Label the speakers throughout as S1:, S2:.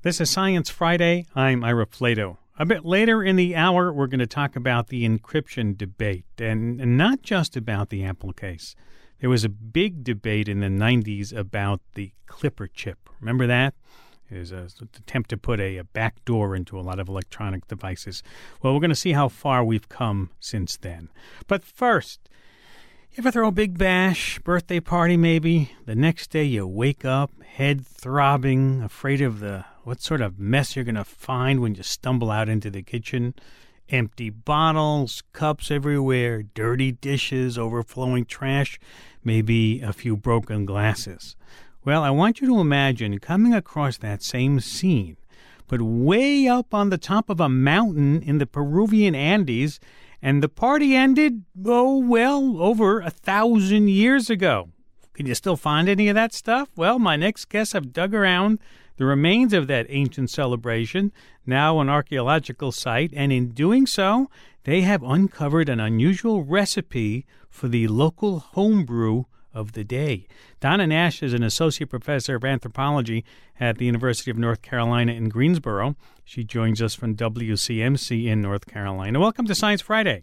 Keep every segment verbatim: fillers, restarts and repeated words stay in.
S1: This is Science Friday. I'm Ira Flato. A bit later in the hour, we're going to talk about the encryption debate, and, and not just about the Apple case. There was a big debate in the nineties about the Clipper chip. Remember that? It was an attempt to put a, a back door into a lot of electronic devices. Well, we're going to see how far we've come since then. But first, you ever throw a big bash, birthday party maybe? The next day you wake up, head throbbing, afraid of the what sort of mess you're going to find when you stumble out into the kitchen. Empty bottles, cups everywhere, dirty dishes, overflowing trash, maybe a few broken glasses. Well, I want you to imagine coming across that same scene, but way up on the top of a mountain in the Peruvian Andes, and the party ended, oh, well, over a thousand years ago. Can you still find any of that stuff? Well, my next guests have dug around the remains of that ancient celebration, now an archaeological site, and in doing so, they have uncovered an unusual recipe for the local homebrew of the day. Donna Nash is an associate professor of anthropology at the University of North Carolina in Greensboro. She joins us from W C M C in North Carolina. Welcome to Science Friday.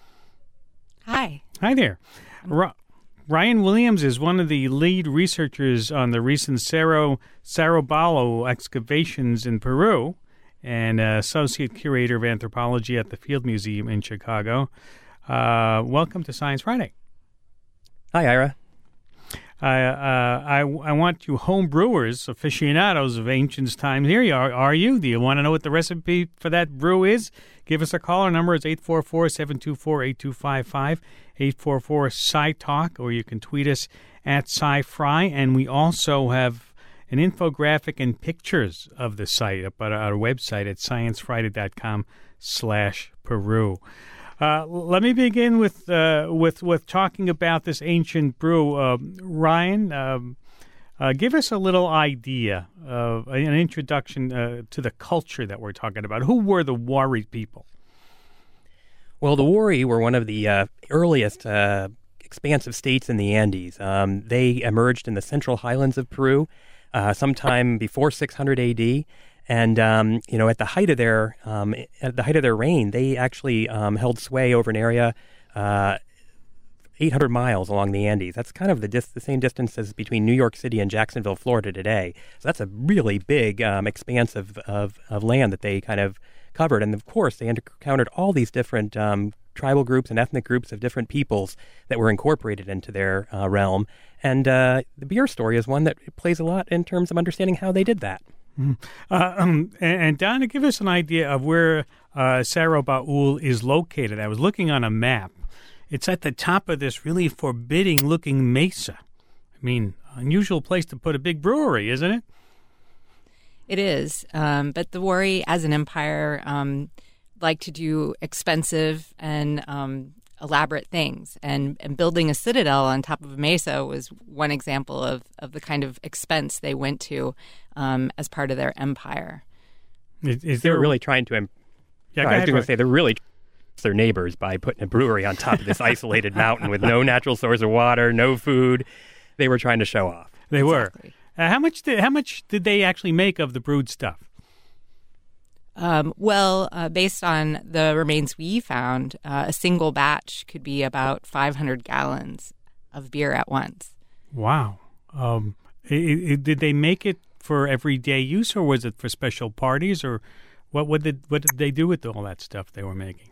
S2: Hi.
S1: Hi there. Ro- Ryan Williams is one of the lead researchers on the recent Cerro Saraballo excavations in Peru and uh, associate curator of anthropology at the Field Museum in Chicago. Uh, welcome to Science Friday.
S3: Hi, Ira.
S1: Uh, uh, I, I want you home brewers, aficionados of ancient times. Here you are. Are you? Do you want to know what the recipe for that brew is? Give us a call. Our number is eight four four, seven two four, eight two five five, eight four four, S C I Talk, or you can tweet us at SciFri. And we also have an infographic and pictures of the site up at our website at sciencefriday.com slash Peru. Uh, let me begin with uh, with with talking about this ancient brew. Uh, Ryan, um, uh, give us a little idea of an introduction uh, to the culture that we're talking about. Who were the Wari people?
S3: Well, the Wari were one of the uh, earliest uh, expansive states in the Andes. Um, they emerged in the central highlands of Peru uh, sometime before six hundred A D. And, um, you know, at the height of their um, at the height of their reign, they actually um, held sway over an area uh, eight hundred miles along the Andes. That's kind of the, dis- the same distance as between New York City and Jacksonville, Florida today. So that's a really big um, expanse of, of, of land that they kind of covered. And, of course, they encountered all these different um, tribal groups and ethnic groups of different peoples that were incorporated into their uh, realm. And uh, the beer story is one that plays a lot in terms of understanding how they did that.
S1: Uh, um, and, and Donna, give us an idea of where uh, Cerro Baul is located. I was looking on a map. It's at the top of this really forbidding-looking mesa. I mean, unusual place to put a big brewery, isn't it?
S2: It is. Um, but the Wari, as an empire, um, like to do expensive and um, elaborate things. And, and building a citadel on top of a mesa was one example of, of the kind of expense they went to um, as part of their empire.
S1: Is, is
S3: they
S1: there
S3: were really trying to... Im-
S1: yeah,
S3: no,
S1: go
S3: I was
S1: ahead,
S3: going to say, they're really trying to their neighbors by putting a brewery on top of this isolated mountain with no natural source of water, no food. They were trying to show off.
S1: They
S2: Exactly.
S1: were. Uh, how much did how much did they actually make of the brewed stuff?
S2: Um, well, uh, based on the remains we found, uh, a single batch could be about five hundred gallons of beer at once.
S1: Wow. Um, it, it, did they make it for everyday use, or was it for special parties, or what, what did what did they do with all that stuff they were making?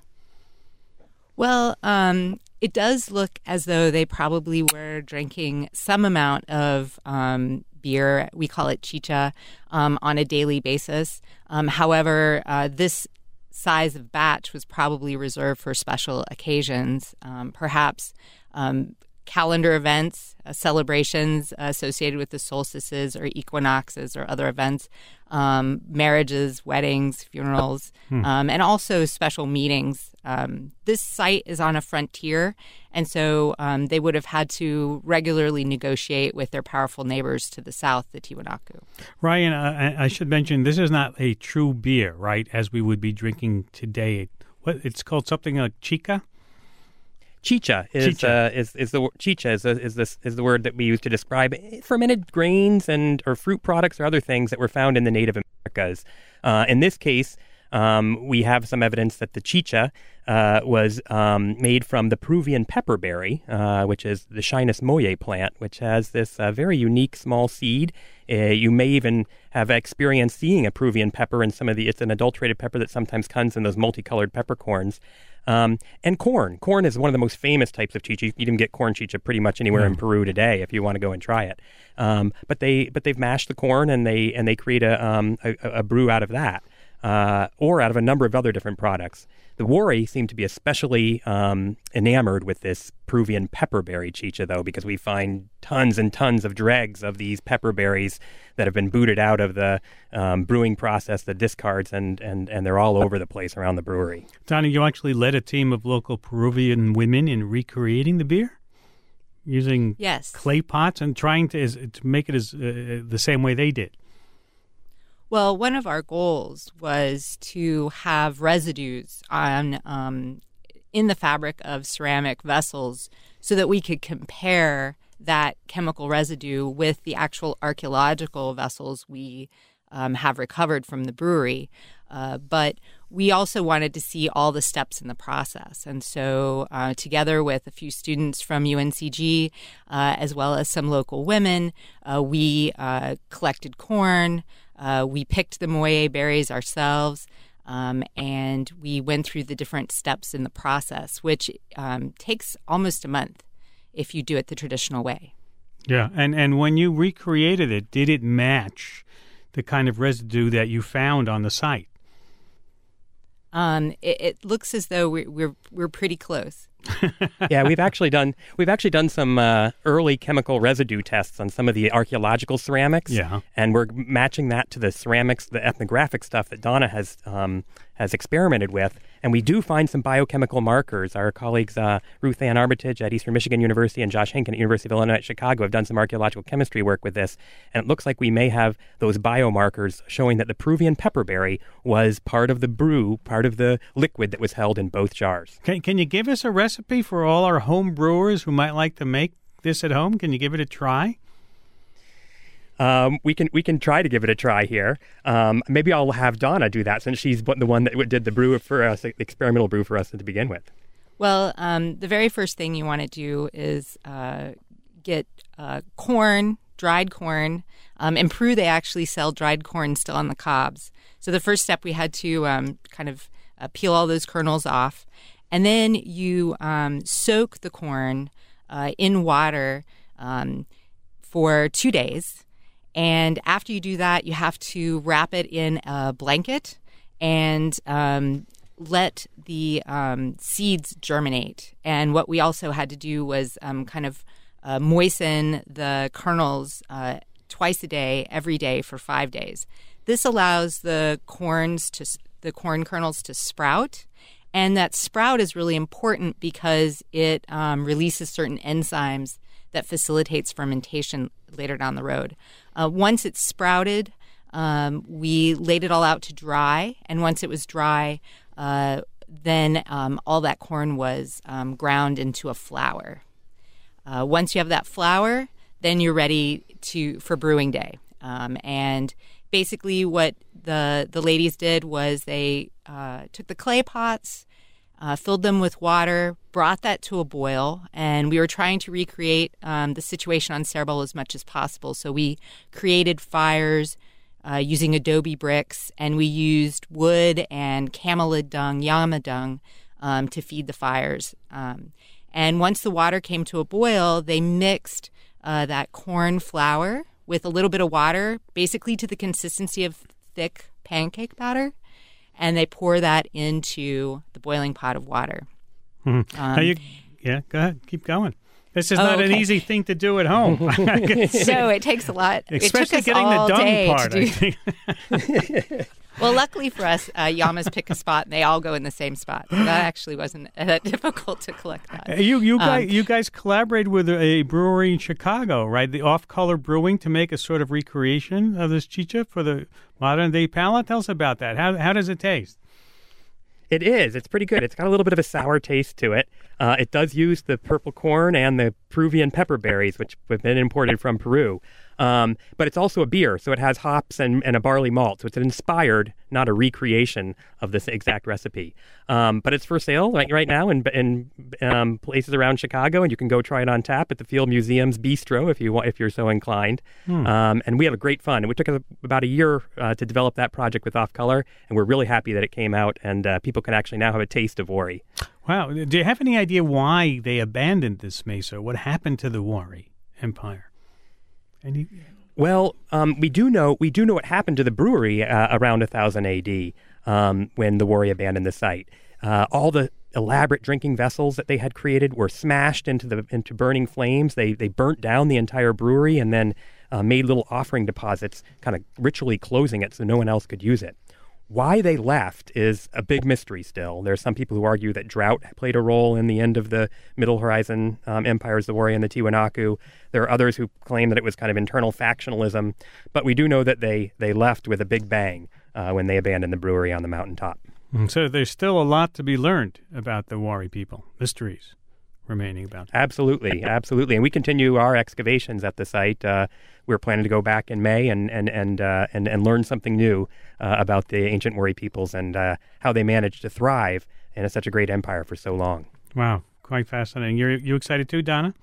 S2: Well, um, it does look as though they probably were drinking some amount of um, beer. We call it chicha um, on a daily basis. Um, however, uh, this size of batch was probably reserved for special occasions, um, perhaps um, calendar events, uh, celebrations associated with the solstices or equinoxes or other events, um, marriages, weddings, funerals,
S1: hmm.
S2: um, and also special meetings. Um, this site is on a frontier, and so um, they would have had to regularly negotiate with their powerful neighbors to the south, the Tiwanaku.
S1: Ryan, uh, I should mention, this is not a true beer, right, as we would be drinking today. What it's called something like chica?
S3: Chicha is
S1: Chicha.
S3: Uh, is is the chicha is is this is the word that we use to describe fermented grains and or fruit products or other things that were found in the Native Americas. Uh, in this case, um, we have some evidence that the chicha uh, was um, made from the Peruvian pepperberry, uh, which is the Chinus moye plant, which has this uh, very unique small seed. Uh, you may even have experienced seeing a Peruvian pepper in some of the. It's an adulterated pepper that sometimes comes in those multicolored peppercorns. Um, and corn. Corn is one of the most famous types of chicha. You can even get corn chicha pretty much anywhere mm. in Peru today if you want to go and try it. Um, but they but they've mashed the corn and they and they create a um, a, a brew out of that, uh, or out of a number of other different products. The Wari seem to be especially um, enamored with this Peruvian pepperberry chicha, though, because we find tons and tons of dregs of these pepperberries that have been booted out of the um, brewing process, the discards, and, and, and they're all over the place around the brewery.
S1: Donna, you actually led a team of local Peruvian women in recreating the beer? Using
S2: yes.
S1: clay pots and trying to, is, to make it as uh, the same way they did?
S2: Well, one of our goals was to have residues on um, in the fabric of ceramic vessels so that we could compare that chemical residue with the actual archaeological vessels we um, have recovered from the brewery. Uh, but we also wanted to see all the steps in the process. And so uh, together with a few students from U N C G, uh, as well as some local women, uh, we uh, collected corn. Uh, we picked the moye berries ourselves, um, and we went through the different steps in the process, which um, takes almost a month if you do it the traditional way.
S1: Yeah, and, and when you recreated it, did it match the kind of residue that you found on the site?
S2: Um, it, it looks as though we're we're, we're pretty close.
S3: Yeah, we've actually done we've actually done some uh, early chemical residue tests on some of the archaeological ceramics.
S1: Yeah,
S3: and we're matching that to the ceramics, the ethnographic stuff that Donna has um, has experimented with, and we do find some biochemical markers. Our colleagues uh, Ruth Ann Armitage at Eastern Michigan University and Josh Henkin at University of Illinois at Chicago have done some archaeological chemistry work with this, and it looks like we may have those biomarkers showing that the Peruvian pepperberry was part of the brew, part of the liquid that was held in both jars.
S1: Can, can you give us a recipe for all our home brewers who might like to make this at home? Can you give it a try?
S3: Um, we can we can try to give it a try here. Um, maybe I'll have Donna do that since she's the one that did the brew for us, the experimental brew for us to begin with.
S2: Well, um, the very first thing you want to do is uh, get uh, corn, dried corn. Um, in Peru, they actually sell dried corn still on the cobs. So the first step, we had to um, kind of uh, peel all those kernels off. And then you um, soak the corn uh, in water um, for two days. And after you do that, you have to wrap it in a blanket and um, let the um, seeds germinate. And what we also had to do was um, kind of uh, moisten the kernels uh, twice a day, every day for five days. This allows the corns to the corn kernels to sprout. And that sprout is really important because it um, releases certain enzymes that facilitates fermentation later down the road. Uh, once it's sprouted, um, we laid it all out to dry. And once it was dry, uh, then um, all that corn was um, ground into a flour. Uh, once you have that flour, then you're ready to for brewing day. Um, and basically what the, the ladies did was they uh, took the clay pots, Uh, filled them with water, brought that to a boil, and we were trying to recreate um, the situation on Cerebral as much as possible. So we created fires uh, using adobe bricks, and we used wood and camelid dung, llama dung, um, to feed the fires. Um, and once the water came to a boil, they mixed uh, that corn flour with a little bit of water, basically to the consistency of thick pancake batter. And they pour that into the boiling pot of water.
S1: Mm-hmm. Um, you, yeah, go ahead. Keep going. This is
S2: oh,
S1: not
S2: okay.
S1: an easy thing to do at home.
S2: No, it takes a lot.
S1: Especially
S2: it took us
S1: getting
S2: all
S1: the dung
S2: day
S1: part,
S2: to
S1: I
S2: do.
S1: think.
S2: Well, luckily for us, uh, Yamas pick a spot, and they all go in the same spot. So that actually wasn't that difficult to collect that.
S1: You you
S2: um,
S1: guys you guys collaborated with a brewery in Chicago, right? The Off Color Brewing, to make a sort of recreation of this chicha for the modern day palate. Tell us about that. How how does it taste?
S3: It is. It's pretty good. It's got a little bit of a sour taste to it. Uh, it does use the purple corn and the Peruvian pepper berries, which have been imported from Peru. Um, but it's also a beer, so it has hops and, and a barley malt. So it's an inspired, not a recreation of this exact recipe. Um, but it's for sale right, right now in, in um, places around Chicago, and you can go try it on tap at the Field Museum's Bistro if you want, if you're so inclined. Hmm. Um, and we have a great fun. And it took us about a year uh, to develop that project with Off Color, and we're really happy that it came out, and uh, people can actually now have a taste of Wari.
S1: Wow. Do you have any idea why they abandoned this mesa? What happened to the Wari Empire? Any...
S3: Well, um, we do know we do know what happened to the brewery uh, around one thousand A D um, when the Wari abandoned the site. Uh, all the elaborate drinking vessels that they had created were smashed into the into burning flames. They they burnt down the entire brewery and then uh, made little offering deposits, kind of ritually closing it so no one else could use it. Why they left is a big mystery still. There are some people who argue that drought played a role in the end of the Middle Horizon um, empires, the Wari and the Tiwanaku. There are others who claim that it was kind of internal factionalism. But we do know that they, they left with a big bang uh, when they abandoned the brewery on the mountaintop.
S1: So there's still a lot to be learned about the Wari people, mysteries remaining about them.
S3: Absolutely, absolutely. And we continue our excavations at the site. Uh, we're planning to go back in May and and and uh, and, and learn something new uh, about the ancient Wari peoples and uh, how they managed to thrive in a, such a great empire for so long.
S1: Wow, quite fascinating. You're you excited too, Donna?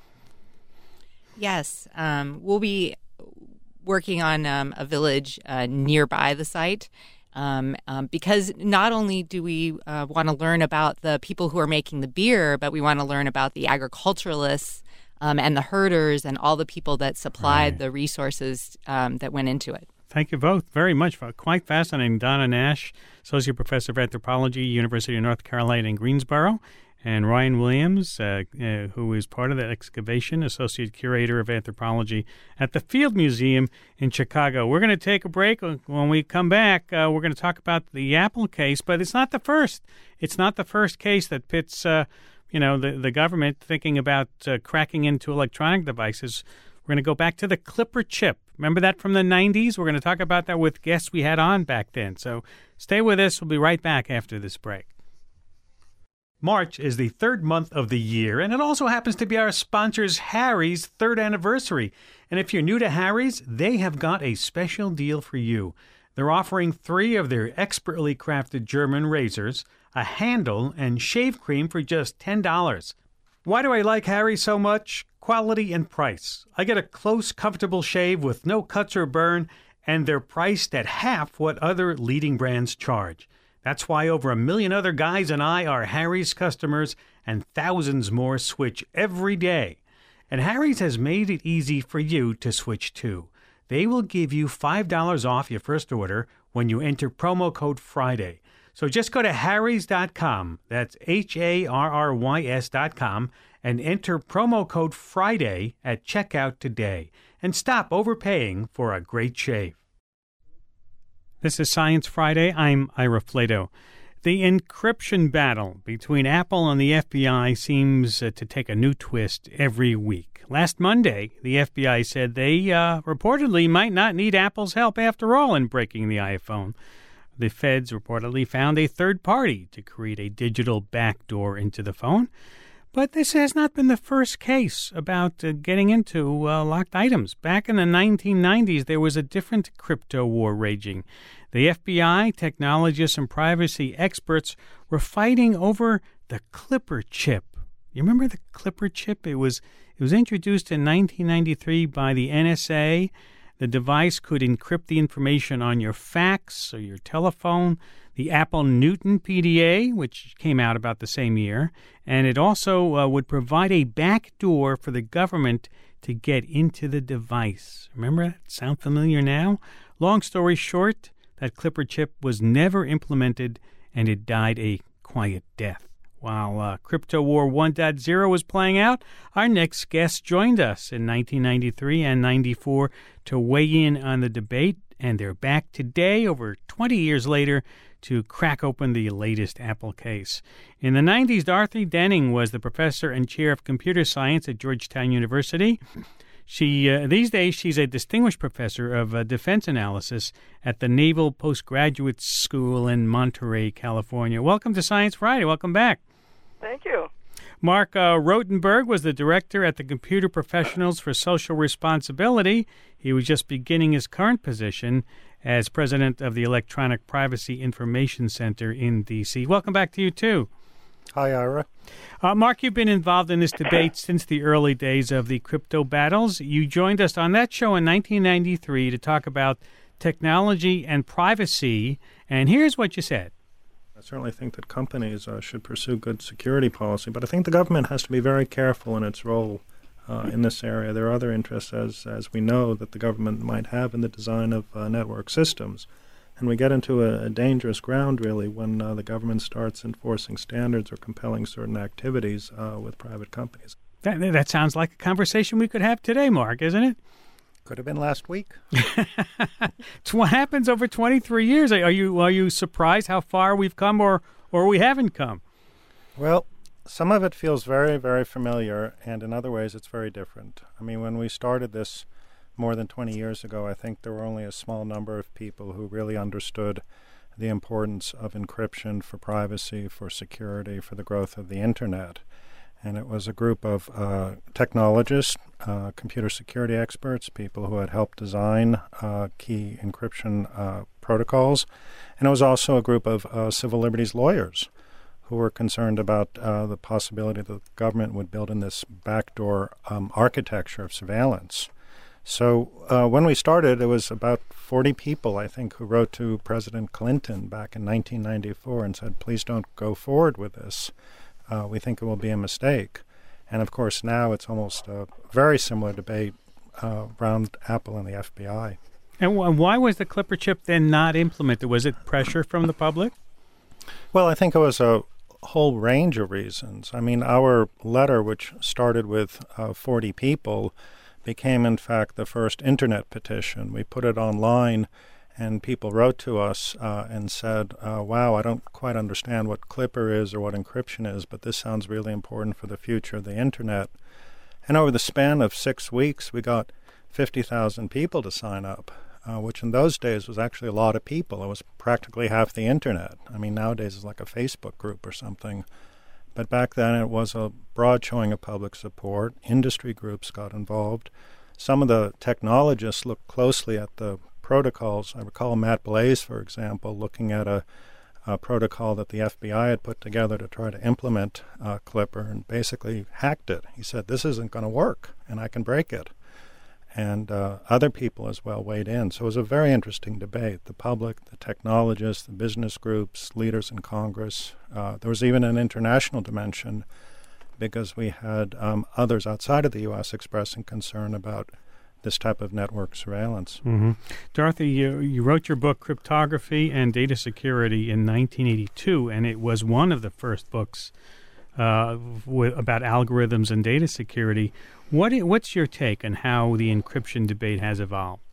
S2: Yes, um, we'll be working on um, a village uh, nearby the site. Um, um, because not only do we uh, want to learn about the people who are making the beer, but we want to learn about the agriculturalists um, and the herders and all the people that supplied right. the resources um, that went into it.
S1: Thank you both very much. For quite fascinating. Donna Nash, Associate Professor of Anthropology, University of North Carolina in Greensboro, and Ryan Williams, uh, uh, who is part of that excavation, Associate Curator of Anthropology at the Field Museum in Chicago. We're going to take a break. When we come back, uh, we're going to talk about the Apple case, but it's not the first. It's not the first case that pits, uh, you know, the, the government thinking about uh, cracking into electronic devices. We're going to go back to the Clipper chip. Remember that from the nineties? We're going to talk about that with guests we had on back then. So stay with us. We'll be right back after this break. March is the third month of the year, and it also happens to be our sponsors Harry's third anniversary. And if you're new to Harry's, they have got a special deal for you. They're offering three of their expertly crafted German razors, a handle, and shave cream for just ten dollars. Why do I like Harry's so much? Quality and price. I get a close, comfortable shave with no cuts or burn, and they're priced at half what other leading brands charge. That's why over a million other guys and I are Harry's customers, and thousands more switch every day. And Harry's has made it easy for you to switch too. They will give you five dollars off your first order when you enter promo code Friday. So just go to harrys dot com, that's H A R R Y S dot com, and enter promo code Friday at checkout today. And stop overpaying for a great shave. This is Science Friday. I'm Ira Flato. The encryption battle between Apple and the F B I seems uh, to take a new twist every week. Last Monday, the F B I said they uh, reportedly might not need Apple's help after all in breaking the iPhone. The feds reportedly found a third party to create a digital backdoor into the phone. But this has not been the first case about uh, getting into uh, locked items. Back in the nineteen nineties, there was a different crypto war raging. The F B I, technologists, and privacy experts were fighting over the Clipper chip. You remember the Clipper chip? It was it was introduced in nineteen ninety-three by the N S A. The device could encrypt the information on your fax or your telephone. The Apple Newton P D A, which came out about the same year, and it also uh, would provide a backdoor for the government to get into the device. Remember that? Sound familiar now? Long story short, that Clipper chip was never implemented, and it died a quiet death. While uh, Crypto War one point oh was playing out, our next guest joined us in nineteen ninety-three and ninety-four to weigh in on the debate, and they're back today, over twenty years later, to crack open the latest Apple case. In the nineties, Dorothy Denning was the professor and chair of computer science at Georgetown University. She uh, these days she's a distinguished professor of uh, defense analysis at the Naval Postgraduate School in Monterey, California. Welcome to Science Friday. Welcome back.
S4: Thank you.
S1: Mark uh, Rotenberg was the director at the Computer Professionals for Social Responsibility. He was just beginning his current position as president of the Electronic Privacy Information Center in D C. Welcome back to you, too.
S5: Hi, Ira.
S1: Uh, Mark, you've been involved in this debate since the early days of the crypto battles. You joined us on that show in nineteen ninety-three to talk about technology and privacy, and here's what you said.
S5: I certainly think that companies uh, should pursue good security policy, but I think the government has to be very careful in its role uh, in this area. There are other interests, as, as we know, that the government might have in the design of uh, network systems. And we get into a, a dangerous ground, really, when uh, the government starts enforcing standards or compelling certain activities uh, with private companies.
S1: That, that sounds like a conversation we could have today, Mark, isn't it?
S5: Could have been last week.
S1: It's what happens over twenty-three years. Are you are you surprised how far we've come, or, or we haven't come?
S5: Well, some of it feels very, very familiar, and in other ways it's very different. I mean, when we started this more than twenty years ago, I think there were only a small number of people who really understood the importance of encryption for privacy, for security, for the growth of the Internet. And it was a group of uh, technologists, uh, computer security experts, people who had helped design uh, key encryption uh, protocols. And it was also a group of uh, civil liberties lawyers who were concerned about uh, the possibility that the government would build in this backdoor um, architecture of surveillance. So uh, when we started, it was about forty people, I think, who wrote to President Clinton back in nineteen ninety-four and said, please don't go forward with this. Uh, we think it will be a mistake. And, of course, now it's almost a very similar debate uh, around Apple and the F B I.
S1: And w- why was the Clipper chip then not implemented? Was it pressure from the public?
S5: Well, I think it was a whole range of reasons. I mean, our letter, which started with uh, forty people, became, in fact, the first Internet petition. We put it online, and people wrote to us uh, and said, uh, wow, I don't quite understand what Clipper is or what encryption is, but this sounds really important for the future of the Internet. And over the span of six weeks, we got fifty thousand people to sign up, uh, which in those days was actually a lot of people. It was practically half the Internet. I mean, nowadays it's like a Facebook group or something. But back then it was a broad showing of public support. Industry groups got involved. Some of the technologists looked closely at the protocols. I recall Matt Blaze, for example, looking at a, a protocol that the F B I had put together to try to implement uh, Clipper and basically hacked it. He said, this isn't going to work, and I can break it. And uh, other people as well weighed in. So it was a very interesting debate. The public, the technologists, the business groups, leaders in Congress. Uh, there was even an international dimension because we had um, others outside of the U S expressing concern about this type of network surveillance.
S1: Mm-hmm. Dorothy, you, you wrote your book, Cryptography and Data Security, in nineteen eighty-two, and it was one of the first books uh, with, about algorithms and data security. What What's your take on how the encryption debate has evolved?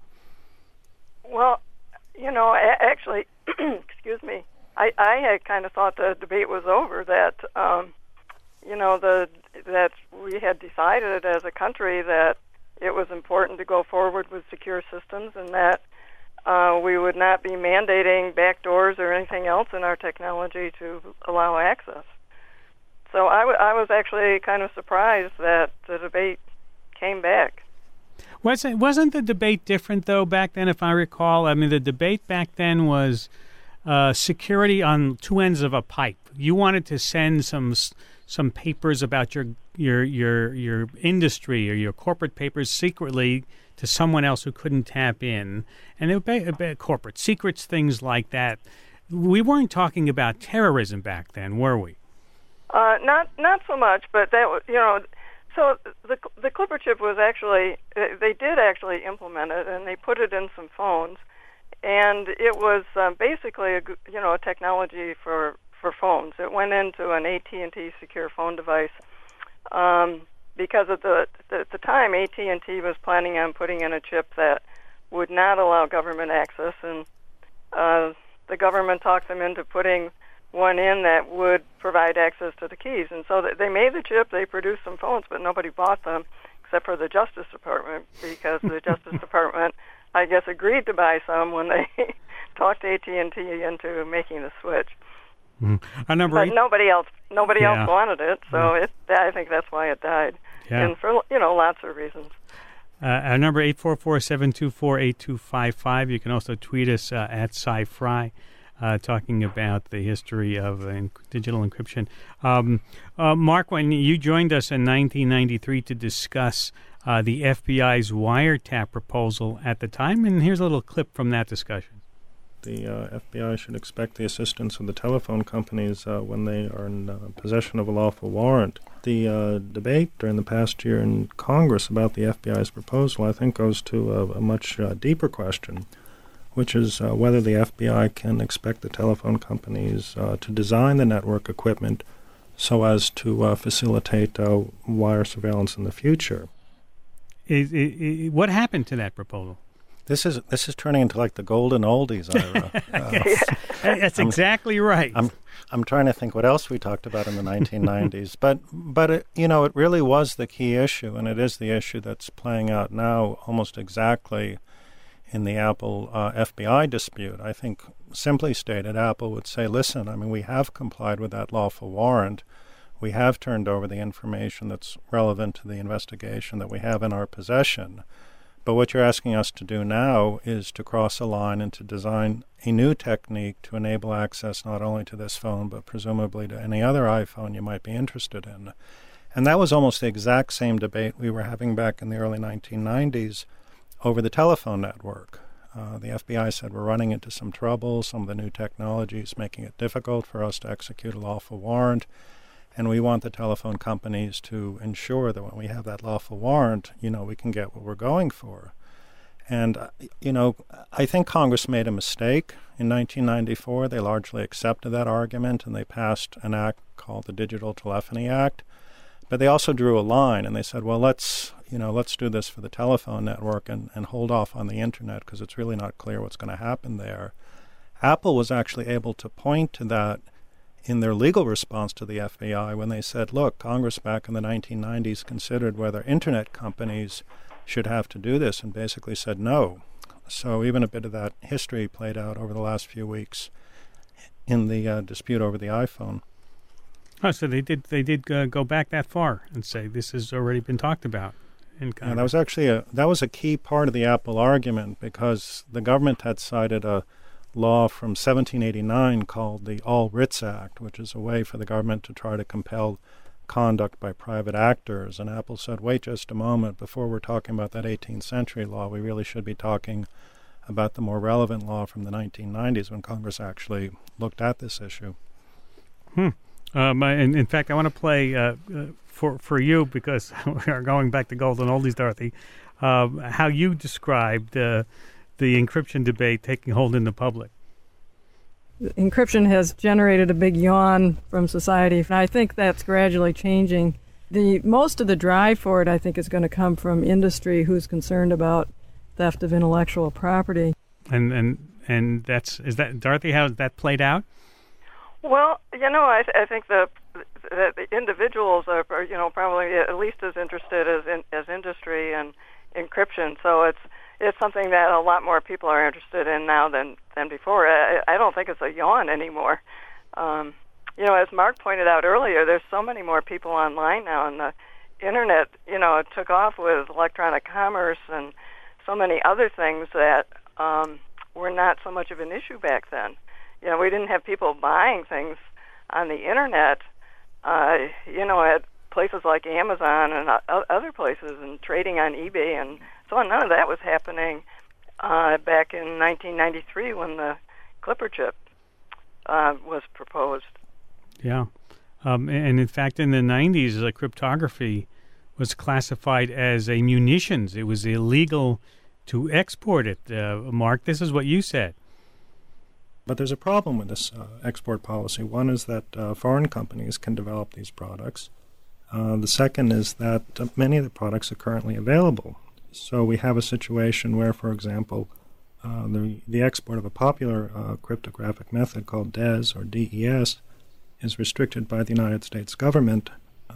S4: Well, you know, a- actually, excuse me, I, I had kind of thought the debate was over, that, um, you know, the that we had decided as a country that it was important to go forward with secure systems, and that uh, we would not be mandating backdoors or anything else in our technology to allow access. So I, w- I was actually kind of surprised that the debate came back.
S1: Wasn't wasn't the debate different though back then? If I recall, I mean, the debate back then was uh, security on two ends of a pipe. You wanted to send some some papers about your your your your industry or your corporate papers secretly to someone else who couldn't tap in, and it would be corporate secrets, things like that. We weren't talking about terrorism back then, were we?
S4: Uh, not not so much, but that was, you know. So the the Clipper chip was actually, they did actually implement it, and they put it in some phones, and it was um, basically a, you know, a technology for, for phones. It went into an A T and T secure phone device um, because at the at the time A T and T was planning on putting in a chip that would not allow government access, and uh, the government talked them into putting one in that would provide access to the keys. And so they made the chip, they produced some phones, but nobody bought them except for the Justice Department, because the Justice Department, I guess, agreed to buy some when they talked A T and T into making the switch.
S1: Mm. Our number
S4: but
S1: eight,
S4: nobody else, nobody
S1: Yeah.
S4: else wanted it, so
S1: Yeah.
S4: it, I think that's why it died,
S1: Yeah.
S4: and for you know lots of reasons.
S1: Uh, our number eight four four, seven two four, eight two five five. You can also tweet us uh, at SciFry, uh, talking about the history of uh, in- digital encryption. Um, uh, Mark, when you joined us in nineteen ninety-three to discuss uh, the F B I's wiretap proposal at the time, and here's a little clip from that discussion.
S5: The uh, F B I should expect the assistance of the telephone companies uh, when they are in uh, possession of a lawful warrant. The uh, debate during the past year in Congress about the F B I's proposal, I think, goes to a, a much uh, deeper question, which is uh, whether the F B I can expect the telephone companies uh, to design the network equipment so as to uh, facilitate uh, wire surveillance in the future.
S1: Is, is, is, what happened to that proposal?
S5: This is this is turning into like the golden oldies, Ira. Uh,
S1: That's exactly right.
S5: I'm I'm trying to think what else we talked about in the nineteen nineties, but but it, you know, it really was the key issue, and it is the issue that's playing out now almost exactly in the Apple uh, F B I dispute. I think, simply stated, Apple would say, "Listen, I mean, we have complied with that lawful warrant. We have turned over the information that's relevant to the investigation that we have in our possession." But what you're asking us to do now is to cross a line and to design a new technique to enable access not only to this phone, but presumably to any other iPhone you might be interested in. And that was almost the exact same debate we were having back in the early nineteen nineties over the telephone network. Uh, the F B I said we're running into some trouble, some of the new technologies making it difficult for us to execute a lawful warrant. And we want the telephone companies to ensure that when we have that lawful warrant, you know, we can get what we're going for. And, uh, you know, I think Congress made a mistake. In nineteen ninety-four, they largely accepted that argument, and they passed an act called the Digital Telephony Act. But they also drew a line, and they said, well, let's, you know, let's do this for the telephone network and, and hold off on the Internet because it's really not clear what's going to happen there. Apple was actually able to point to that in their legal response to the F B I when they said, look, Congress back in the nineteen nineties considered whether Internet companies should have to do this and basically said no. So even a bit of that history played out over the last few weeks in the uh, dispute over the iPhone.
S1: Oh, so they did they did uh, go back that far and say this has already been talked about in Congress.
S5: Yeah, that was actually a that was a key part of the Apple argument because the government had cited a law from seventeen eighty-nine called the All Writs Act, which is a way for the government to try to compel conduct by private actors. And Apple said, wait just a moment, before we're talking about that eighteenth century law, we really should be talking about the more relevant law from the nineteen nineties when Congress actually looked at this issue.
S1: Hmm. Um, and in fact, I want to play uh, uh, for for you, because we are going back to golden oldies, Dorothy, uh, how you described uh, the encryption debate taking hold in the public.
S6: Encryption has generated a big yawn from society, and I think that's gradually changing. The most of the drive for it, I think, is going to come from industry who's concerned about theft of intellectual property.
S1: And and and that's is that Dorothy? How has that played out?
S4: Well, you know, I, th- I think the, the the individuals are, you know, probably at least as interested as in, as industry and encryption. So it's it's something that a lot more people are interested in now than than before. I, I don't think it's a yawn anymore. Um, you know, as Mark pointed out earlier, there's so many more people online now, and the internet, you know, it took off with electronic commerce and so many other things that um, were not so much of an issue back then. You know, we didn't have people buying things on the internet, uh, you know, at places like Amazon and uh, other places, and trading on eBay and so on. None of that was happening uh, back in nineteen ninety-three when the Clipper chip uh, was proposed.
S1: Yeah. Um, and in fact, in the nineties, uh, cryptography was classified as a munitions. It was illegal to export it. Uh, Mark, this is what you said.
S5: But there's a problem with this uh, export policy. One is that uh, foreign companies can develop these products. Uh, the second is that uh, many of the products are currently available. So we have a situation where, for example, uh, the, the export of a popular uh, cryptographic method called D E S or D E S is restricted by the United States government uh,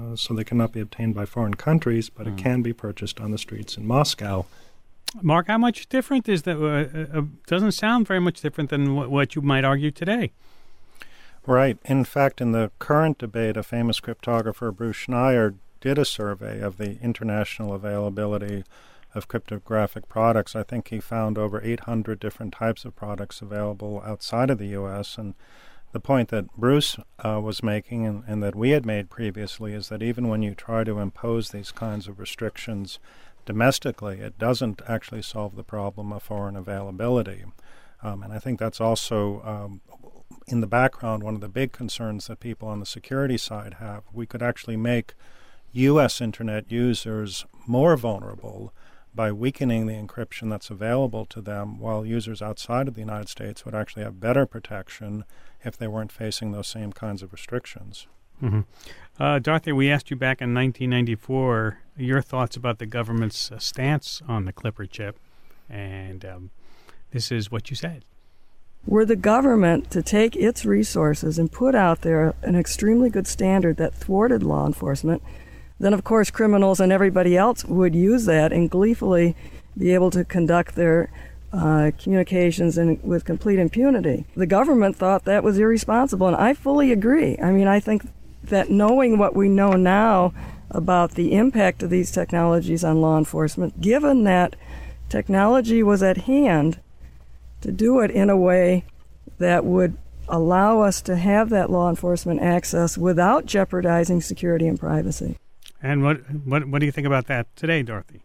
S5: uh, so they cannot be obtained by foreign countries, but mm. it can be purchased on the streets in Moscow.
S1: Mark, how much different is that? Uh, uh, doesn't sound very much different than what, what you might argue today.
S5: Right. In fact, in the current debate, a famous cryptographer, Bruce Schneier, did a survey of the international availability of cryptographic products. I think he found over eight hundred different types of products available outside of the U S. And the point that Bruce uh, was making and, and that we had made previously is that even when you try to impose these kinds of restrictions domestically, it doesn't actually solve the problem of foreign availability. Um, and I think that's also, um, in the background, one of the big concerns that people on the security side have. We could actually make U S Internet users more vulnerable by weakening the encryption that's available to them, while users outside of the United States would actually have better protection if they weren't facing those same kinds of restrictions.
S1: Mm-hmm. Uh, Dorothy, we asked you back in nineteen ninety-four your thoughts about the government's uh, stance on the Clipper chip, and um, this is what you said.
S6: Were the government to take its resources and put out there an extremely good standard that thwarted law enforcement, then of course criminals and everybody else would use that and gleefully be able to conduct their uh, communications in, with complete impunity. The government thought that was irresponsible, and I fully agree. I mean, I think that knowing what we know now about the impact of these technologies on law enforcement, given that technology was at hand to do it in a way that would allow us to have that law enforcement access without jeopardizing security and privacy.
S1: And what what what do you think about that today, Dorothy?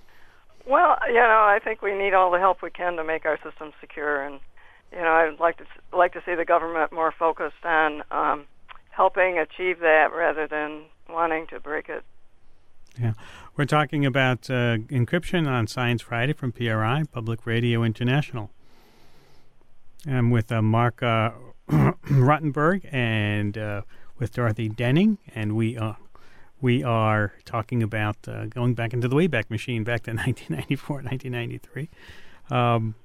S4: Well, you know, I think we need all the help we can to make our systems secure, and you know, I'd like to like to see the government more focused on um, helping achieve that rather than wanting to break it.
S1: Yeah, we're talking about uh, encryption on Science Friday from P R I, Public Radio International. I'm with uh, Mark uh, Rottenberg and uh, with Dorothy Denning, and we uh, we are talking about uh, going back into the Wayback Machine, back to nineteen ninety-four, nineteen ninety-three. Um,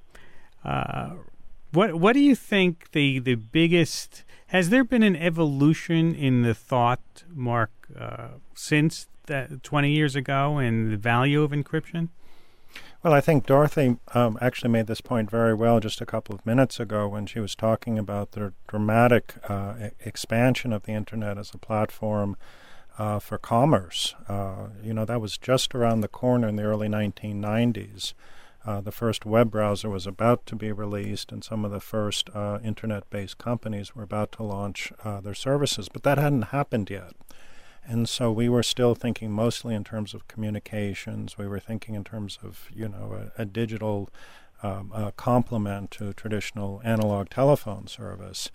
S1: uh, what what do you think the the biggest? Has there been an evolution in the thought, Mark, uh, since that twenty years ago, and the value of encryption?
S5: Well, I think Dorothy um, actually made this point very well just a couple of minutes ago when she was talking about the dramatic uh, e- expansion of the Internet as a platform uh, for commerce. Uh, you know, that was just around the corner in the early nineteen nineties. Uh, the first web browser was about to be released, and some of the first uh, Internet-based companies were about to launch uh, their services, but that hadn't happened yet. And so we were still thinking mostly in terms of communications. We were thinking in terms of, you know, a, a digital um, a complement to traditional analog telephone service.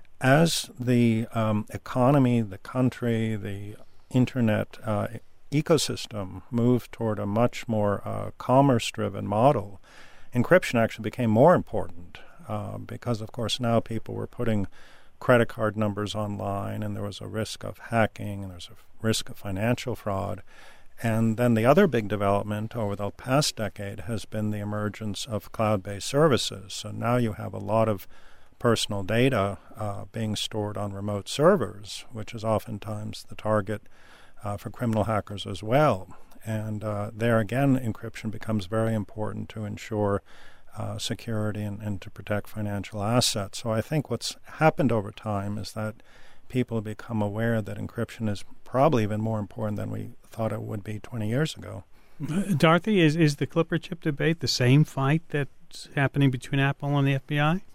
S5: As the um, economy, the country, the Internet uh, ecosystem moved toward a much more uh, commerce-driven model, encryption actually became more important uh, because, of course, now people were putting credit card numbers online, and there was a risk of hacking, and there's a risk of financial fraud. And then the other big development over the past decade has been the emergence of cloud-based services. So now you have a lot of personal data uh, being stored on remote servers, which is oftentimes the target uh, for criminal hackers as well. And uh, there again, encryption becomes very important to ensure Uh, security and, and to protect financial assets. So I think what's happened over time is that people have become aware that encryption is probably even more important than we thought it would be twenty years ago.
S1: Uh, Dorothy, is, is the Clipper chip debate the same fight that's happening between Apple and the F B I?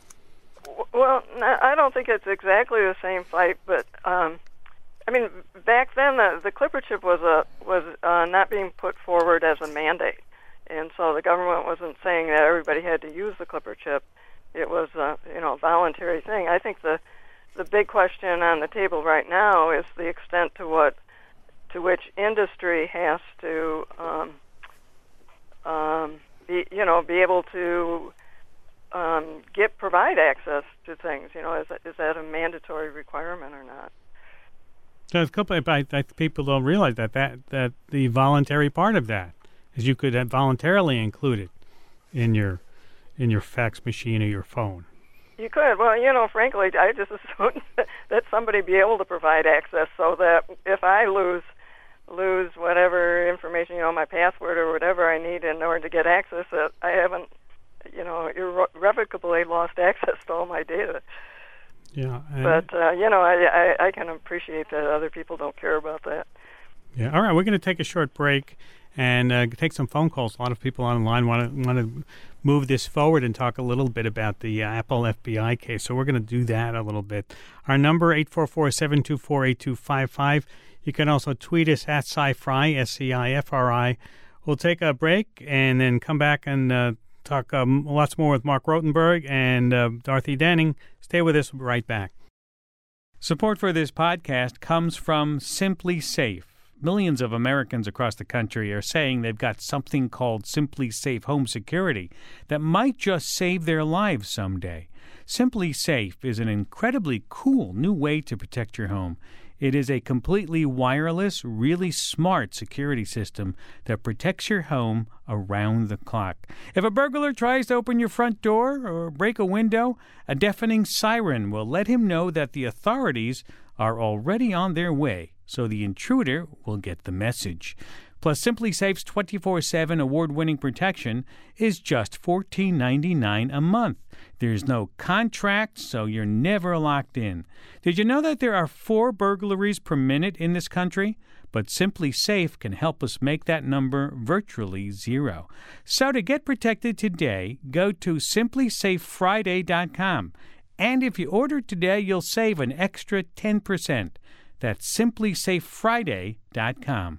S4: Well, I don't think it's exactly the same fight, but um, I mean, back then the, the Clipper chip was a was uh, not being put forward as a mandate. And so the government wasn't saying that everybody had to use the Clipper chip. It was a you know voluntary thing. I think the the big question on the table right now is the extent to what to which industry has to um, um, be you know be able to um, get provide access to things. You know, is that, is that a mandatory requirement or not?
S1: So a couple of, I, I, people don't realize that, that that the voluntary part of that is you could voluntarily include it in your in your fax machine or your phone.
S4: You could. Well, you know, frankly, I just assume that somebody be able to provide access so that if I lose lose whatever information, you know, my password or whatever I need in order to get access, that I haven't, you know, irrevocably lost access to all my data.
S1: Yeah.
S4: But, uh, you know, I, I, I can appreciate that other people don't care about that.
S1: Yeah. All right, we're going to take a short break and uh, take some phone calls. A lot of people online want to want to move this forward and talk a little bit about the uh, Apple F B I case. So we're going to do that a little bit. Our number, eight four four, seven two four, eight two five five. You can also tweet us at SciFri, S C I F R I. We'll take a break and then come back and uh, talk um, lots more with Mark Rotenberg and uh, Dorothy Denning. Stay with us. We'll be right back. Support for this podcast comes from Simply Safe. Millions of Americans across the country are saying they've got something called Simply Safe Home Security that might just save their lives someday. Simply Safe is an incredibly cool new way to protect your home. It is a completely wireless, really smart security system that protects your home around the clock. If a burglar tries to open your front door or break a window, a deafening siren will let him know that the authorities are already on their way, so the intruder will get the message. Plus, Simply Safe's twenty-four seven award-winning protection is just fourteen ninety-nine a month. There's no contract, so you're never locked in. Did you know that there are four burglaries per minute in this country? But Simply Safe can help us make that number virtually zero. So to get protected today, go to simply safe friday dot com. And if you order today, you'll save an extra ten percent. That's simply safe friday dot com.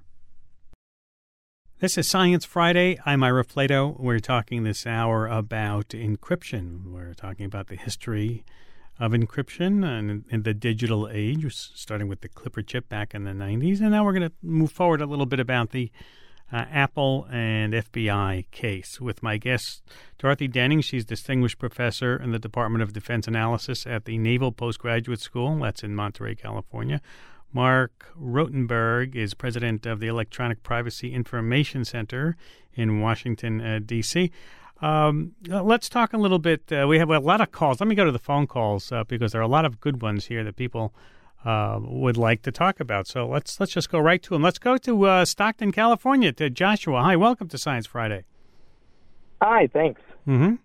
S1: This is Science Friday. I'm Ira Flato. We're talking this hour about encryption. We're talking about the history of encryption and in the digital age, starting with the Clipper chip back in the nineties. And now we're going to move forward a little bit about the uh, Apple and F B I case with my guest, Dorothy Denning. She's Distinguished Professor in the Department of Defense Analysis at the Naval Postgraduate School. That's in Monterey, California. Mark Rotenberg is president of the Electronic Privacy Information Center in Washington, uh, D C Um, let's talk a little bit. Uh, we have a lot of calls. Let me go to the phone calls uh, because there are a lot of good ones here that people uh, would like to talk about. So let's let's just go right to them. Let's go to uh, Stockton, California, to Joshua. Hi, welcome to Science Friday.
S7: Hi, thanks.
S1: Mm-hmm.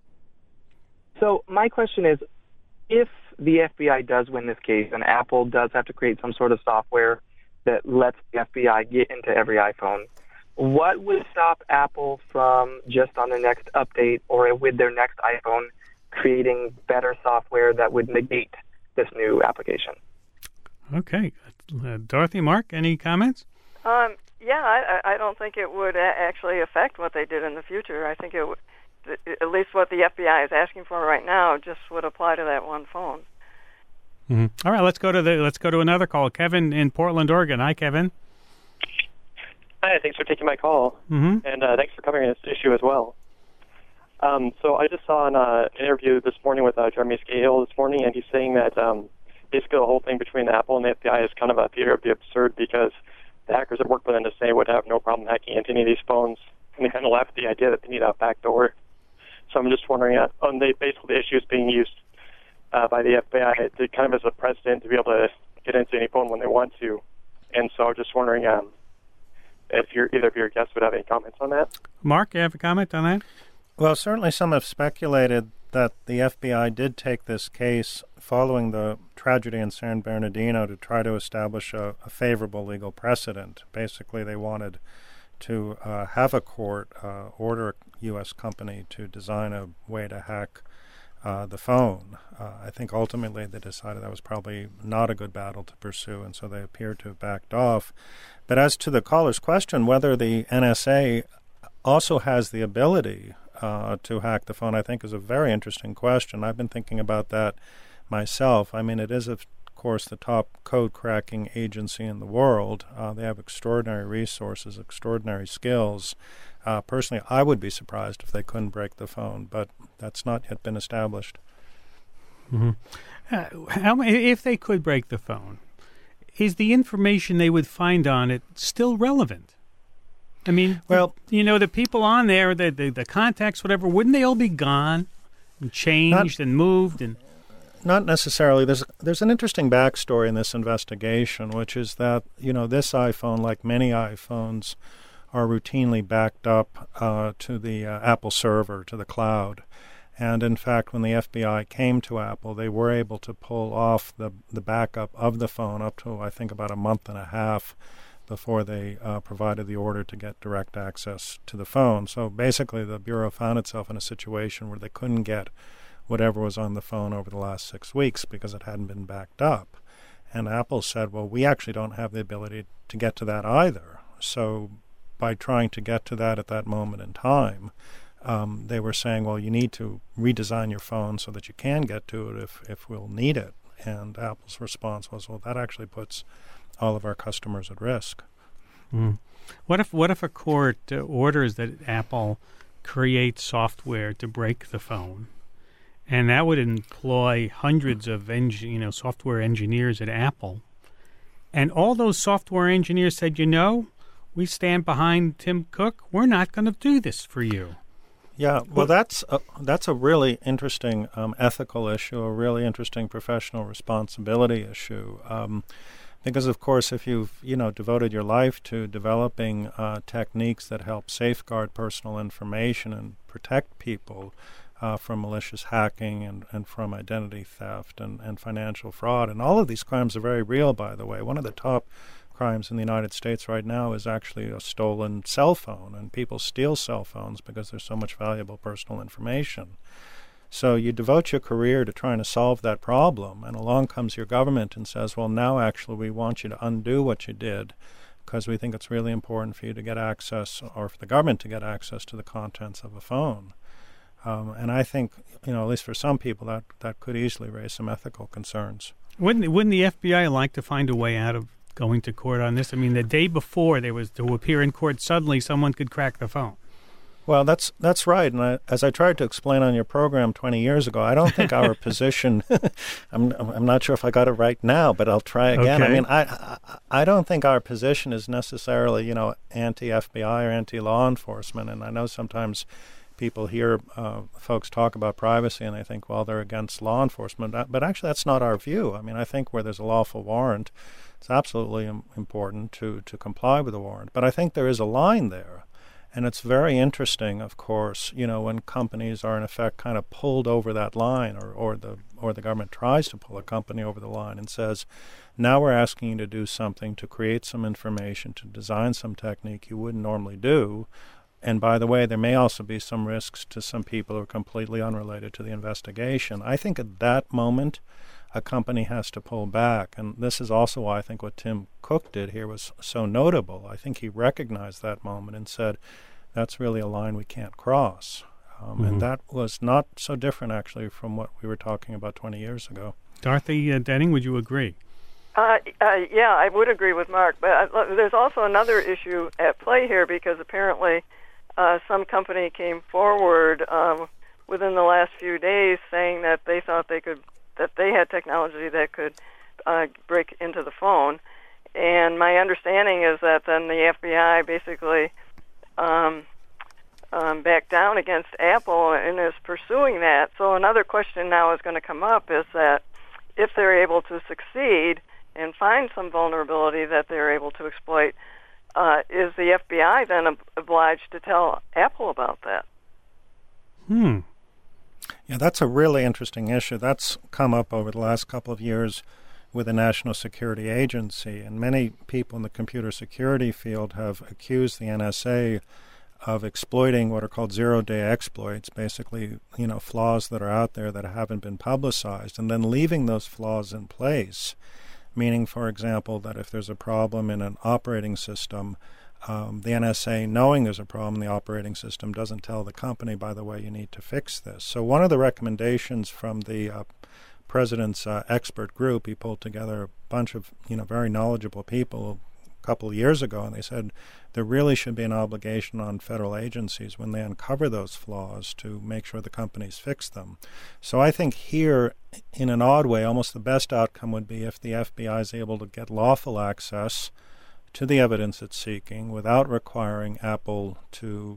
S7: So my question is, if the F B I does win this case and Apple does have to create some sort of software that lets the F B I get into every iPhone, what would stop Apple from just on their next update or with their next iPhone creating better software that would negate this new application?
S1: Okay. Uh, Dorothy, Mark, any comments?
S4: Um, yeah, I, I don't think it would a- actually affect what they did in the future. I think it would, at least what the F B I is asking for right now, just would apply to that one phone.
S1: Mm-hmm. All right, let's go to the let's go to another call. Kevin in Portland, Oregon. Hi, Kevin.
S8: Hi, thanks for taking my call,
S1: mm-hmm.
S8: and uh, thanks for covering this issue as well. Um, so I just saw an uh, interview this morning with uh, Jeremy Scahill this morning, and he's saying that um, basically the whole thing between Apple and the F B I is kind of a theater of the absurd because the hackers that work with N S A would have no problem hacking into any of these phones, and they kind of laugh at the idea that they need a backdoor. So I'm just wondering, uh, on the basically the issue is being used uh, by the F B I to kind of as a precedent to be able to get into any phone when they want to, and so I'm just wondering um, if you're, either of your guests would have any comments on that.
S1: Mark, you have a comment on that?
S5: Well, certainly some have speculated that the F B I did take this case following the tragedy in San Bernardino to try to establish a, a favorable legal precedent. Basically, they wanted to uh, have a court uh, order a U S company to design a way to hack uh, the phone. Uh, I think ultimately they decided that was probably not a good battle to pursue, and so they appear to have backed off. But as to the caller's question, whether the N S A also has the ability uh, to hack the phone, I think is a very interesting question. I've been thinking about that myself. I mean, it is, of course, the top code-cracking agency in the world. Uh, they have extraordinary resources, extraordinary skills. Uh, personally, I would be surprised if they couldn't break the phone, but that's not yet been established.
S1: Mm-hmm. Uh, how, if they could break the phone, is the information they would find on it still relevant? I mean, well, you know, the people on there, the the, the contacts, whatever, wouldn't they all be gone and changed not, and moved? And
S5: not necessarily. There's there's an interesting backstory in this investigation, which is that, you know, this iPhone, like many iPhones, are routinely backed up uh, to the uh, Apple server, to the cloud. And in fact, when the F B I came to Apple, they were able to pull off the, the backup of the phone up to, I think, about a month and a half before they uh, provided the order to get direct access to the phone. So basically, the Bureau found itself in a situation where they couldn't get whatever was on the phone over the last six weeks because it hadn't been backed up. And Apple said, well, we actually don't have the ability to get to that either. So by trying to get to that at that moment in time, um, they were saying, well, you need to redesign your phone so that you can get to it if, if we'll need it. And Apple's response was, well, that actually puts all of our customers at risk.
S1: Mm. What if what if a court uh, orders that Apple create software to break the phone, and that would employ hundreds of eng- you know software engineers at Apple, and all those software engineers said, you know, we stand behind Tim Cook. We're not going to do this for you.
S5: Yeah, well, that's a, that's a really interesting um, ethical issue, a really interesting professional responsibility issue. Um, because, of course, if you've you know devoted your life to developing uh, techniques that help safeguard personal information and protect people uh, from malicious hacking and, and from identity theft and, and financial fraud, and all of these crimes are very real, by the way. One of the top crimes in the United States right now is actually a stolen cell phone, and people steal cell phones because there's so much valuable personal information. So you devote your career to trying to solve that problem, and along comes your government and says, well, now actually we want you to undo what you did because we think it's really important for you to get access, or for the government to get access to the contents of a phone. Um, and I think, you know, at least for some people, that, that could easily raise some ethical concerns.
S1: Wouldn't wouldn't the F B I like to find a way out of going to court on this? I mean, the day before they was to appear in court, suddenly someone could crack the phone.
S5: Well, that's that's right. And I, as I tried to explain on your program twenty years ago, I don't think our position, I'm I'm not sure if I got it right now, but I'll try again.
S1: Okay.
S5: I mean, I, I I don't think our position is necessarily, you know, anti-F B I or anti-law enforcement. And I know sometimes people hear uh, folks talk about privacy and they think, well, they're against law enforcement. But actually, that's not our view. I mean, I think where there's a lawful warrant, it's absolutely im- important to, to comply with the warrant. But I think there is a line there. And it's very interesting, of course, you know, when companies are in effect kind of pulled over that line, or, or the or the government tries to pull a company over the line and says, now we're asking you to do something, to create some information, to design some technique you wouldn't normally do. And by the way, there may also be some risks to some people who are completely unrelated to the investigation. I think at that moment, a company has to pull back. And this is also why I think what Tim Cook did here was so notable. I think he recognized that moment and said, that's really a line we can't cross. Um, mm-hmm. And that was not so different, actually, from what we were talking about twenty years ago.
S1: Dorothy uh, Denning, would you agree?
S4: Uh, uh, yeah, I would agree with Mark. But uh, there's also another issue at play here, because apparently uh, some company came forward um, within the last few days saying that they thought they could that they had technology that could uh, break into the phone. And my understanding is that then the F B I basically um, um, backed down against Apple and is pursuing that. So another question now is going to come up is that if they're able to succeed and find some vulnerability that they're able to exploit, uh, is the F B I then ob- obliged to tell Apple about that?
S1: Hmm.
S5: Yeah, that's a really interesting issue. That's come up over the last couple of years with the National Security Agency, and many people in the computer security field have accused the N S A of exploiting what are called zero-day exploits, basically, you know, flaws that are out there that haven't been publicized, and then leaving those flaws in place, meaning, for example, that if there's a problem in an operating system, Um, the N S A, knowing there's a problem in the operating system, doesn't tell the company, by the way, you need to fix this. So one of the recommendations from the uh, president's uh, expert group, he pulled together a bunch of, you know, very knowledgeable people a couple of years ago, and they said there really should be an obligation on federal agencies when they uncover those flaws to make sure the companies fix them. So I think here, in an odd way, almost the best outcome would be if the F B I is able to get lawful access to the evidence it's seeking without requiring Apple to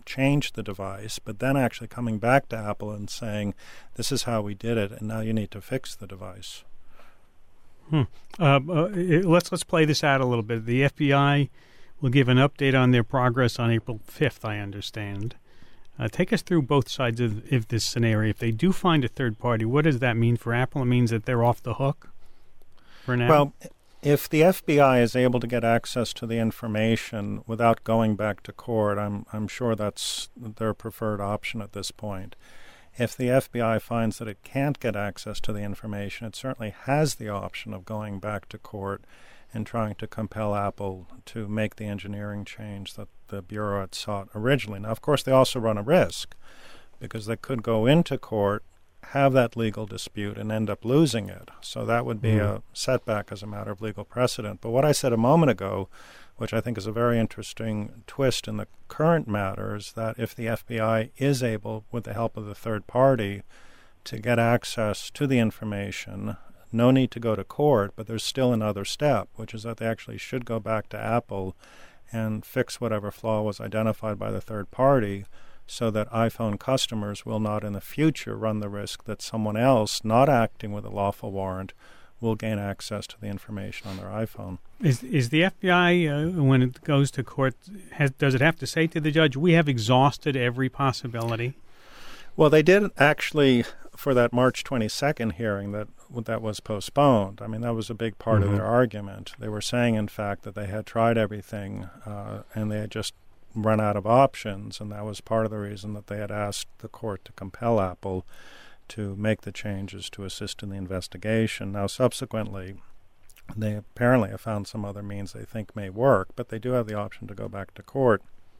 S5: change the device, but then actually coming back to Apple and saying, this is how we did it, and now you need to fix the device.
S1: Hmm. Uh, uh, let's let's play this out a little bit. The F B I will give an update on their progress on April fifth, I understand. Uh, take us through both sides of, of this scenario. If they do find a third party, what does that mean for Apple? It means that they're off the hook for now?
S5: Well, if the F B I is able to get access to the information without going back to court, I'm I'm sure that's their preferred option at this point. If the F B I finds that it can't get access to the information, it certainly has the option of going back to court and trying to compel Apple to make the engineering change that the Bureau had sought originally. Now, of course, they also run a risk because they could go into court, have that legal dispute, and end up losing it. So that would be mm. a setback as a matter of legal precedent. But what I said a moment ago, which I think is a very interesting twist in the current matter, is that if the F B I is able, with the help of the third party, to get access to the information, no need to go to court, but there's still another step, which is that they actually should go back to Apple and fix whatever flaw was identified by the third party so that iPhone customers will not in the future run the risk that someone else, not acting with a lawful warrant, will gain access to the information on their iPhone.
S1: Is is the F B I, uh, when it goes to court, has, does it have to say to the judge, we have exhausted every possibility?
S5: Well, they did actually for that March twenty-second hearing that that was postponed. I mean, that was a big part mm-hmm. of their argument. They were saying, in fact, that they had tried everything uh, and they had just run out of options, and that was part of the reason that they had asked the court to compel Apple to make the changes to assist in the investigation. Now, subsequently, they apparently have found some other means they think may work, but they do have the option to go back to court.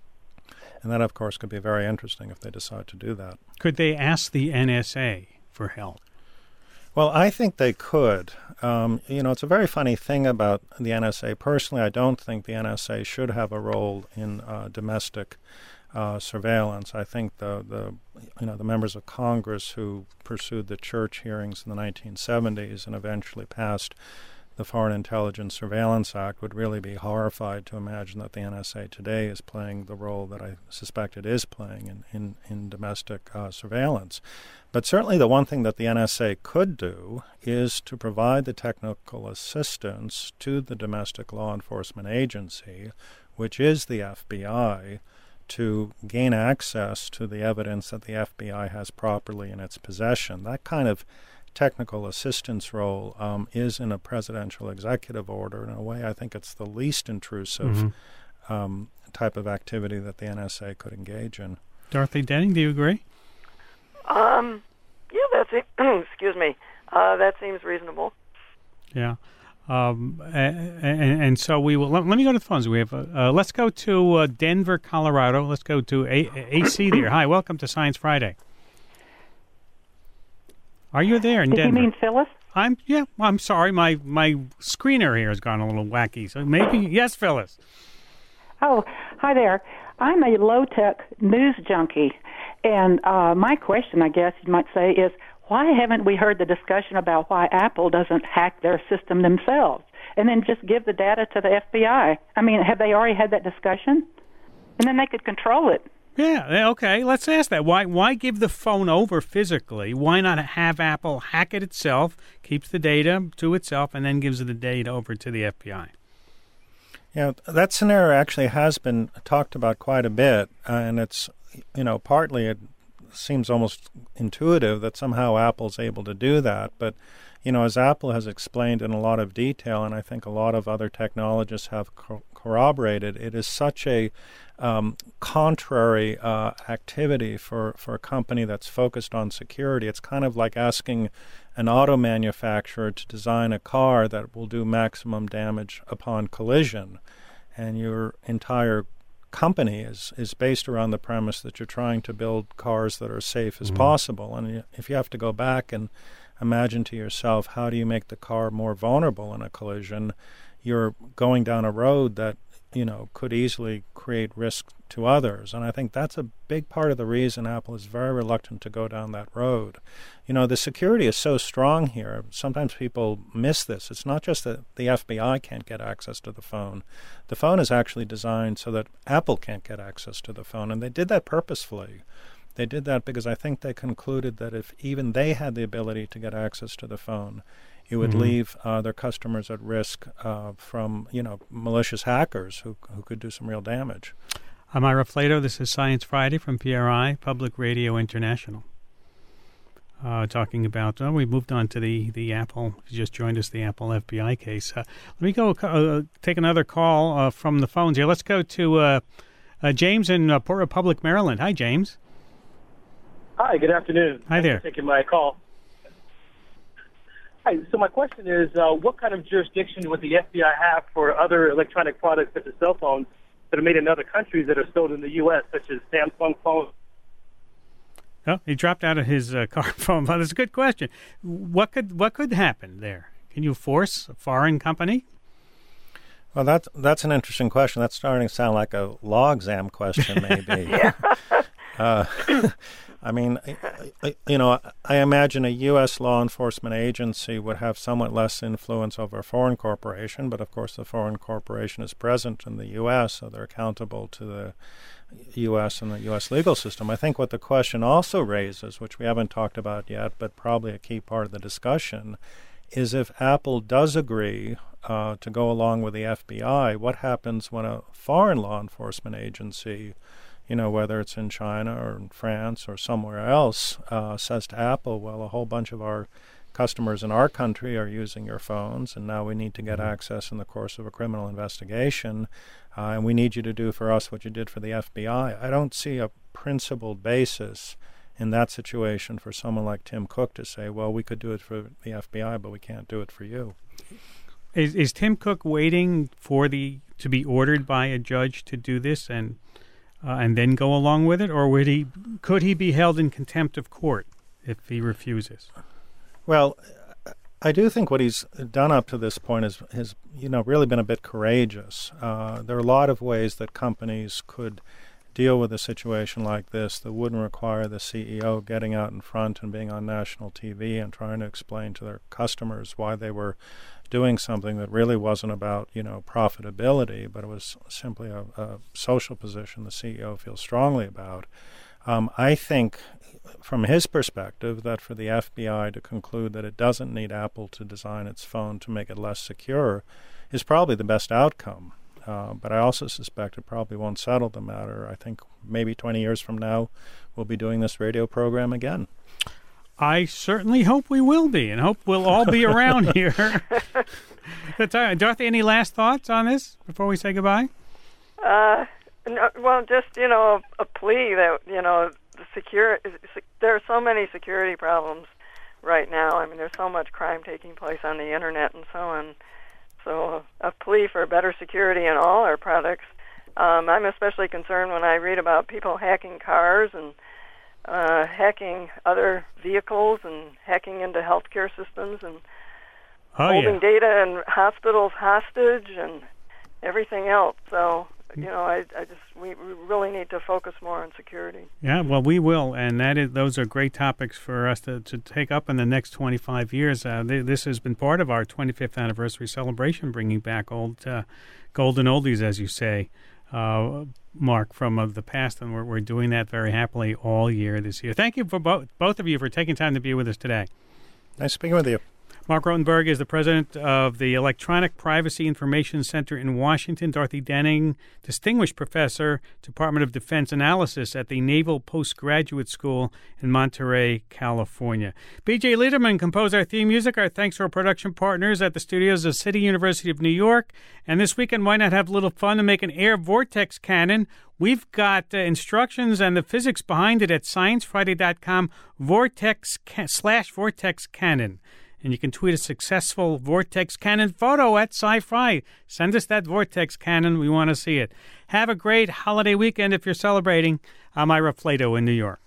S5: And that, of course, could be very interesting if they decide to do that.
S1: Could they ask the N S A for help?
S5: Well, I think they could. Um, you know, it's a very funny thing about the N S A. Personally, I don't think the N S A should have a role in uh, domestic uh, surveillance. I think the, the you know the members of Congress who pursued the Church hearings in the nineteen seventies and eventually passed the Foreign Intelligence Surveillance Act would really be horrified to imagine that the N S A today is playing the role that I suspect it is playing in, in, in domestic uh, surveillance. But certainly the one thing that the N S A could do is to provide the technical assistance to the domestic law enforcement agency, which is the F B I, to gain access to the evidence that the F B I has properly in its possession. That kind of technical assistance role um, is in a presidential executive order. In a way, I think it's the least intrusive mm-hmm. um, type of activity that the N S A could engage in.
S1: Dorothy Denning, do you agree?
S4: Um, yeah, that's it. Excuse me. Uh, that seems reasonable.
S1: Yeah. Um, and, and so we will. Let, let me go to the phones. We have. Uh, let's go to uh, Denver, Colorado. Let's go to A- AC there. Hi, welcome to Science Friday. Are you there in
S9: Did
S1: Denver?
S9: you mean Phyllis?
S1: I'm yeah. I'm sorry. My my screener here has gone a little wacky. So maybe yes, Phyllis.
S9: Oh, hi there. I'm a low-tech news junkie, and uh, my question, I guess you might say, is why haven't we heard the discussion about why Apple doesn't hack their system themselves and then just give the data to the F B I? I mean, have they already had that discussion? And then they could control it.
S1: Yeah, okay, let's ask that. Why why give the phone over physically? Why not have Apple hack it itself, keeps the data to itself, and then gives the data over to the F B I?
S5: Yeah, that scenario actually has been talked about quite a bit, uh, and it's, you know, partly it seems almost intuitive that somehow Apple's able to do that, but you know, as Apple has explained in a lot of detail, and I think a lot of other technologists have co- corroborated, it is such a um, contrary uh, activity for, for a company that's focused on security. It's kind of like asking an auto manufacturer to design a car that will do maximum damage upon collision, and your entire company is, is based around the premise that you're trying to build cars that are safe as mm-hmm. possible. And if you have to go back and imagine to yourself, how do you make the car more vulnerable in a collision? You're going down a road that you know, could easily create risk to others. And I think that's a big part of the reason Apple is very reluctant to go down that road. You know, the security is so strong here. Sometimes people miss this. It's not just that the F B I can't get access to the phone. The phone is actually designed so that Apple can't get access to the phone, and they did that purposefully. They did that because I think they concluded that if even they had the ability to get access to the phone, it would mm-hmm. leave uh, their customers at risk uh, from, you know, malicious hackers who who could do some real damage.
S1: I'm Ira Flato. This is Science Friday from P R I, Public Radio International. Uh, talking about, oh, we moved on to the, the Apple, you just joined us, the Apple F B I case. Uh, let me go uh, take another call uh, from the phones here. Let's go to uh, uh, James in uh, Port Republic, Maryland. Hi, James.
S10: Hi, good afternoon.
S1: Hi there.
S10: Thanks for taking my call. Hi, so my question is, uh, what kind of jurisdiction would the F B I have for other electronic products such as cell phones that are made in other countries that are sold in the U S, such as Samsung phones?
S1: Oh, he dropped out of his uh, car phone. That's a good question. What could what could happen there? Can you force a foreign company?
S5: Well, that's that's an interesting question. That's starting to sound like a law exam question, maybe. uh, I mean, I, you know, I imagine a U S law enforcement agency would have somewhat less influence over a foreign corporation, but of course the foreign corporation is present in the U S, so they're accountable to the U S and the U S legal system. I think what the question also raises, which we haven't talked about yet, but probably a key part of the discussion, is if Apple does agree uh, to go along with the F B I, what happens when a foreign law enforcement agency, you know, whether it's in China or in France or somewhere else, uh, says to Apple, well, a whole bunch of our customers in our country are using your phones, and now we need to get access in the course of a criminal investigation, uh, and we need you to do for us what you did for the F B I. I don't see a principled basis in that situation for someone like Tim Cook to say, well, we could do it for the F B I, but we can't do it for you.
S1: Is, is Tim Cook waiting for the to be ordered by a judge to do this and uh, and then go along with it, or would he could he be held in contempt of court if he refuses?
S5: Well, I do think what he's done up to this point is has you know really been a bit courageous. Uh, there are a lot of ways that companies could deal with a situation like this that wouldn't require the C E O getting out in front and being on national T V and trying to explain to their customers why they were doing something that really wasn't about, you know, profitability, but it was simply a, a social position the C E O feels strongly about. Um, I think, from his perspective, that for the F B I to conclude that it doesn't need Apple to design its phone to make it less secure is probably the best outcome. Uh, but I also suspect it probably won't settle the matter. I think maybe twenty years from now, we'll be doing this radio program again.
S1: I certainly hope we will be, and hope we'll all be around here. Dorothy, any last thoughts on this before we say goodbye?
S4: Uh, no, well, just, you know, a, a plea that, you know, the secure, there are so many security problems right now. I mean, there's so much crime taking place on the Internet and so on. So a plea for better security in all our products. Um, I'm especially concerned when I read about people hacking cars and uh, hacking other vehicles and hacking into healthcare systems and
S1: oh,
S4: holding
S1: yeah.
S4: data in hospitals hostage and everything else. So, you know, I, I just we, we really need to focus more on security.
S1: Yeah, well, we will, and that is those are great topics for us to, to take up in the next twenty-five years. Uh, th- this has been part of our twenty-fifth anniversary celebration, bringing back old uh, golden oldies, as you say, uh, Mark, from uh, the past, and we're, we're doing that very happily all year this year. Thank you for both both of you for taking time to be with us today.
S5: Nice speaking with you.
S1: Mark Rotenberg is the president of the Electronic Privacy Information Center in Washington. Dorothy Denning, distinguished professor, Department of Defense Analysis at the Naval Postgraduate School in Monterey, California. B J Liederman composed our theme music. Our thanks to our production partners at the studios of City University of New York. And this weekend, why not have a little fun and make an air vortex cannon? We've got uh, instructions and the physics behind it at science friday dot com vortex ca- slash vortex cannon. And you can tweet a successful vortex cannon photo at SciFri. Send us that vortex cannon. We want to see it. Have a great holiday weekend if you're celebrating. I'm Ira Flato in New York.